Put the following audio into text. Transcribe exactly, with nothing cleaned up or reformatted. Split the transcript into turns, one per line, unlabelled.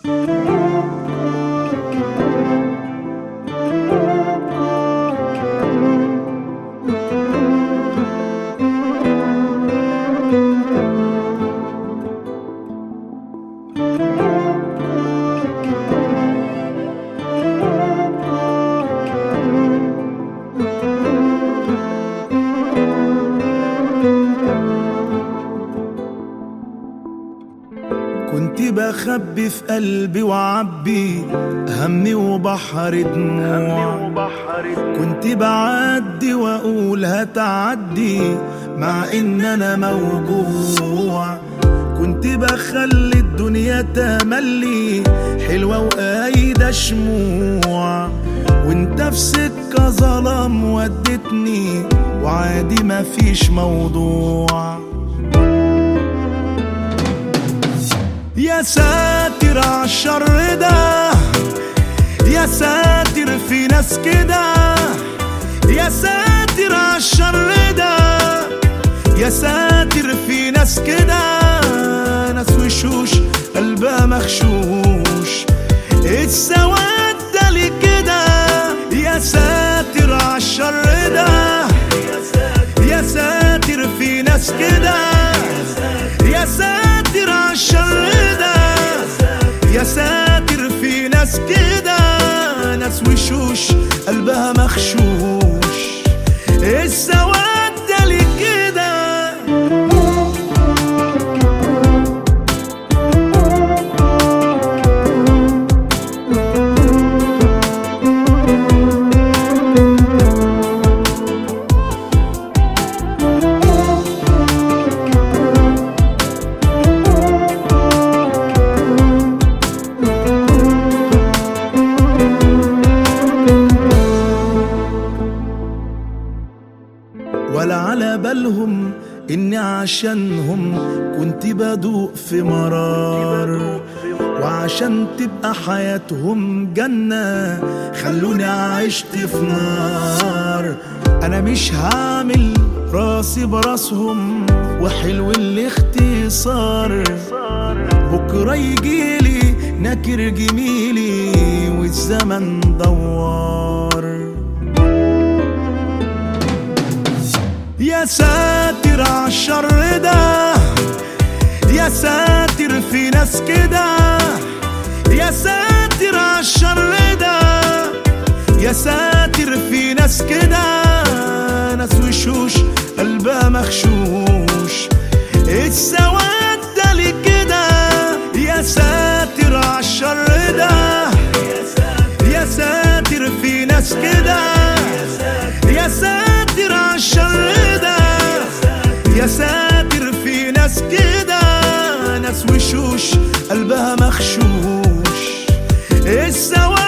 كنت بخبي في قلبي وعبي همي وبحر دموع، كنت بعدي واقول هتعدي مع ان انا موجوع، كنت بخلي الدنيا تملي حلوة وقايدة شموع، وانت في سكة ظلام ودتني وعادي مفيش موضوع. يا ساتر عالشر ده، يا ساتر في ناس كده، يا ساتر عالشر ده، يا ساتر في ناس كده، ناس وشوش قلبها مخشوش السواد ده ليه كده. يا ساتر عالشر ده، يا ساتر في ناس كده، يا ساتر عالشر ده، يا ساتر في ناس كده، ناس وشوش قلبها مخشوش السواد ده ليه كده. ولا على بالهم إني عشانهم كنت بدوق في مرار، وعشان تبقى حياتهم جنة خلوني عشت في نار. أنا مش هعمل راسي براسهم وحلو الاختصار، بكرة يجيلي ناكر جميلي والزمن دوار. يا ساتر عالشر ده، يا ساتر في ناس كده، يا ساتر عالشر ده، يا ساتر في ناس كده، ناس وشوش قلبها مخشوش السواد ده ليه كده. يا ساتر عالشر ده، يا ساتر في ناس كده، يا ساتر عالشر ده، يا ساتر في ناس كده، ناس وشوش قلبها مخشوش السواد